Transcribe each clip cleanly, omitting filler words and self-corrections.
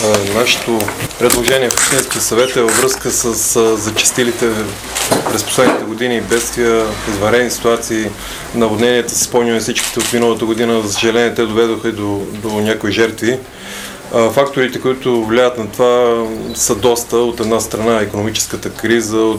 Нашето предложение в Общинския съвет е във връзка с зачестилите през последните години бедствия, извънредни ситуации, наводненията. Си спомняме всичките от миналата година, за съжаление те доведоха и до някои жертви. Факторите, които влияят на това, са доста. От една страна икономическата криза, от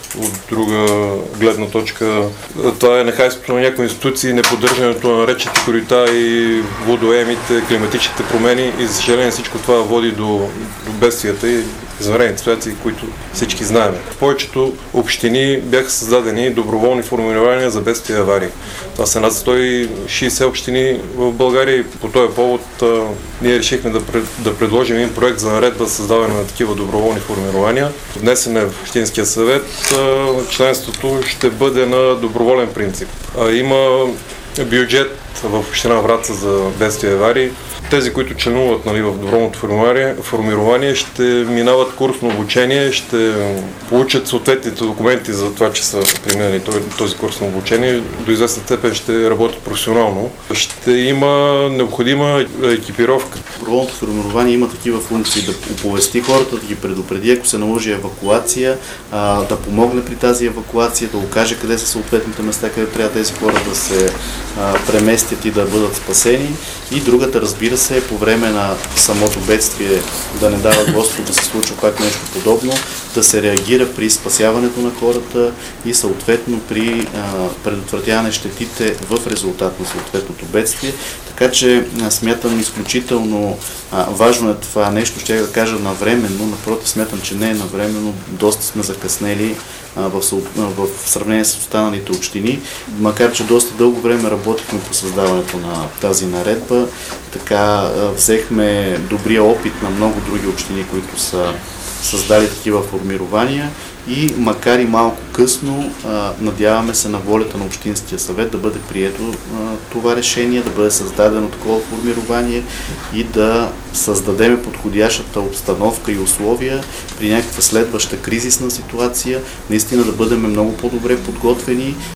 друга гледна точка това е нехайството на някои институции, неподдържането на речните корита и водоемите, климатичните промени и за съжаление всичко това води до бедствията и извънредни ситуации, които всички знаем. В повечето общини бяха създадени доброволни формирования за бедствия и аварии. Това са над 160 общини в България и по този повод ние решихме да предложим един проект за наредба за създаване на такива доброволни формирования. Внесен е в Общинския съвет. Членството ще бъде на доброволен принцип. Има бюджет в община Враца за бедствия и аварии. Тези, които членуват в доброволното формирование, ще минават курсно обучение, ще получат съответните документи за това, че са преминали този курс на обучение. До известна степен ще работят професионално. Ще има необходима екипировка. Доброволното формирование има такива функции да оповести хората, да ги предупреди, ако се наложи евакуация, да помогне при тази евакуация, да окаже къде са съответните места, къде трябва тези хора да се преместят и да бъдат спасени. И другата, разбира се, по време на самото бедствие да не дава Господ да се случва пак нещо подобно, да се реагира при спасяването на хората и съответно при предотвратяване щетите в резултат на съответното бедствие. Така че смятам изключително важно е това нещо, ще да кажа навременно, напротив смятам, че не е навременно, доста сме закъснели в сравнение с останалите общини, макар че доста дълго време работихме по създаването на тази наредба, така взехме добрия опит на много други общини, които са създали такива формирования и макар и малко късно, надяваме се на волята на Общинския съвет да бъде прието това решение, да бъде създадено такова формирование и да създадем подходящата обстановка и условия при някаква следваща кризисна ситуация, наистина да бъдем много по-добре подготвени.